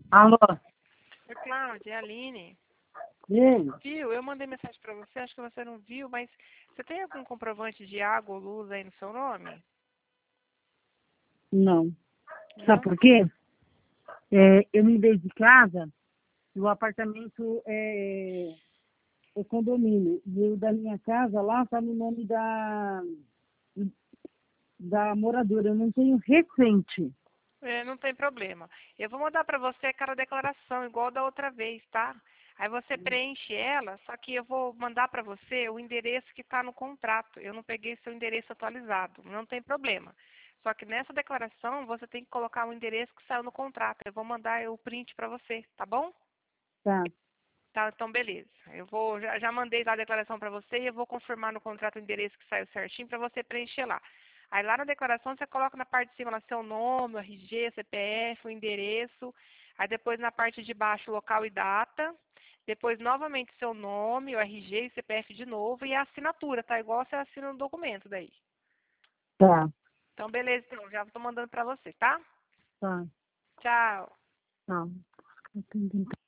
Alô? Oi, Cláudia, é a Aline. Sim? Viu? Eu mandei mensagem pra você, acho que você não viu, mas você tem algum comprovante de água ou luz aí no seu nome? Não. Sabe Não? por quê? Eu me mudei de casa e o apartamento é condomínio. E o da minha casa lá está no nome da moradora. Eu não tenho recente. É, não tem problema. Eu vou mandar pra você aquela declaração, igual da outra vez, tá? Aí você preenche ela, só que eu vou mandar pra você o endereço que tá no contrato. Eu não peguei seu endereço atualizado, não tem problema. Só que nessa declaração você tem que colocar o endereço que saiu no contrato. Eu vou mandar o print pra você, tá bom? Tá, Tá, então beleza. Já mandei lá a declaração para você e eu vou confirmar no contrato o endereço que saiu certinho para você preencher lá. Aí lá na declaração você coloca na parte de cima lá seu nome, o RG, CPF, o endereço. Aí depois na parte de baixo local e data. Depois novamente seu nome, o RG e CPF de novo e a assinatura, tá? Igual você assina no documento daí. tá, Então beleza, então já estou mandando para você, tá? tá, Tchau. tá.